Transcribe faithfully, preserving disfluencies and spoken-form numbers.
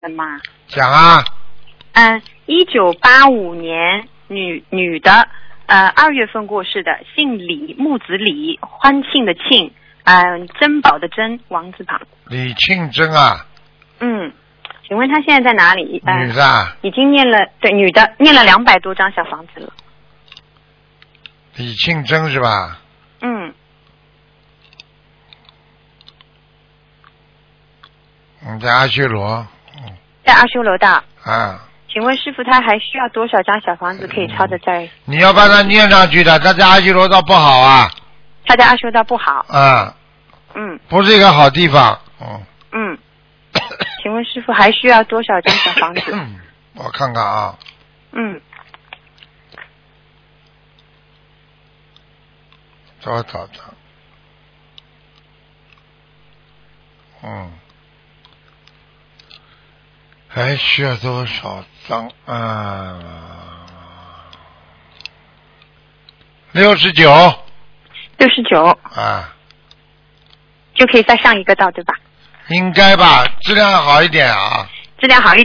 的吗？ 讲啊。 嗯，一九八五年女女的，呃，二月份过世的，姓李，木子李，欢庆的庆，嗯、呃，珍宝的珍，王字旁。 李庆珍啊。 嗯，请问她现在在哪里？呃、 女的、啊。 已经念了，对，女的念了两百多张小房子了。 李庆珍是吧？ 嗯。 嗯，在阿修罗。嗯。 在阿修罗道。 啊。 请问师傅，他还需要多少张小房子可以抄的在？ 你要把它念上去的，他在阿修罗道不好啊。 他在阿修罗道不好。 啊。 嗯。 不是一个好地方。嗯。 嗯。请问师傅还需要多少张小房子？ 我看看啊。 嗯。 多少张？嗯。还需要多少张？啊，六十九。 六十九。 啊。 就可以再上一个道，对吧？ 应该吧，质量好一点啊。 质量好一点。